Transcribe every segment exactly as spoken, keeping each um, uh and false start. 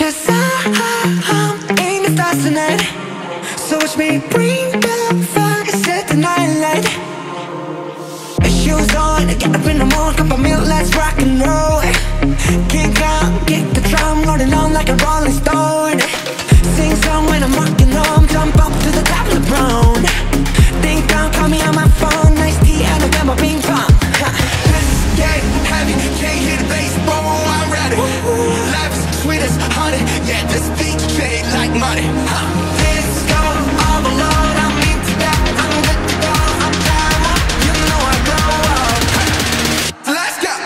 Cause I, I'm in the stars tonight. So watch me bring the fire, set the night light. Shoes on, get up in the morning, cup of milk, let's rock and roll. Kick out, kick the drum, rolling on like a rolling stone. Sing song when I'm walking home, jump up to the top of the brown. Think I'll call me on my phone, nice tea and a gamma ping pong. This is getting heavy, can't hear the bass, boom, I'm ready. Life is sweet as honey, yeah, this beat shade like money. This go all alone, I'm into that, I'm good to go, I'm down, you know I go up. Let's go!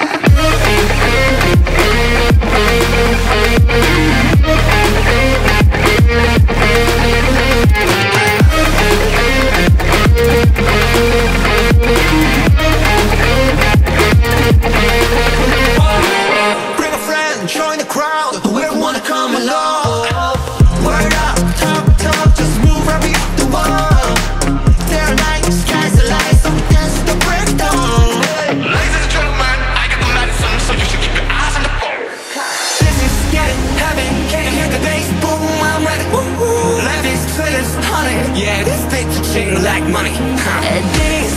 Bring a friend, join the crowd, whoever wanna come along. Word up, talk, talk, just move right up the wall. There are nights, skies are light, so we dance to the breakdown. Ladies and gentlemen, I got the medicine, so you should keep your eyes on the phone. This is getting heavy, can't hear the bass, boom, I'm ready. Life is sweet as honey, yeah, this beat shake like money. This